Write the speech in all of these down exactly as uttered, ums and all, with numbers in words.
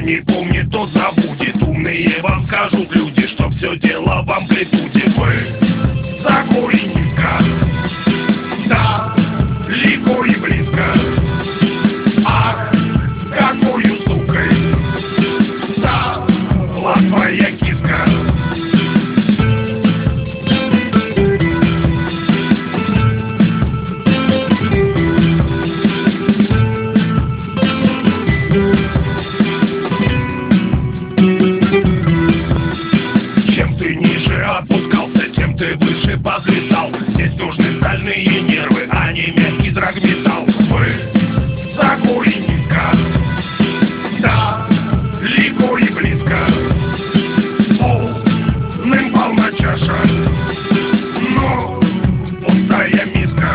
не помнит, тот забудет. Умные вам скажут люди, что все дело в амплитуде. Вы высоко и низко, далеко и близко. Ах, с какою сукой стала твоя киска. Чем ты ниже опускался, тем ты выше подлетал. Здесь нужны стальные нервы, а не мягкий драгметалл. Вы высоко и низко, далеко и близко. Полным полна чаша, но пустая миска.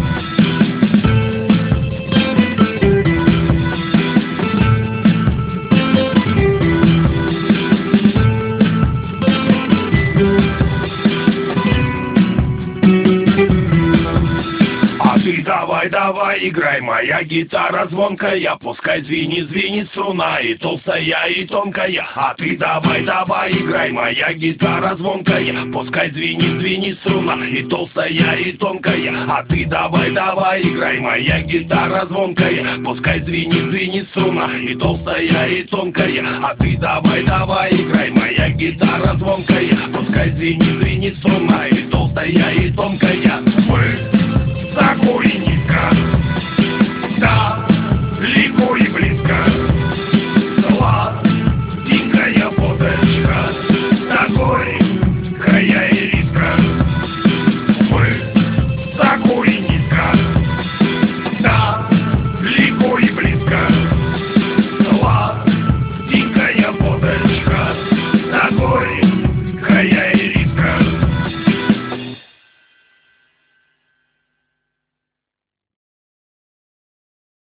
Ты давай, давай, играй, моя гитара звонкая. Пускай звенит, звенит струна, и толстая, и тонкая. А ты давай, давай, играй, моя гитара звонкая. Пускай звенит, звенит струна, и толстая, и тонкая. А ты давай, давай, играй, моя гитара звонкая. Пускай звенит, звенит струна, и толстая, и тонкая. А ты давай, давай, играй, моя гитара звонкая. Пускай звенит, звенит струна, и толстая, и тонкая. Мы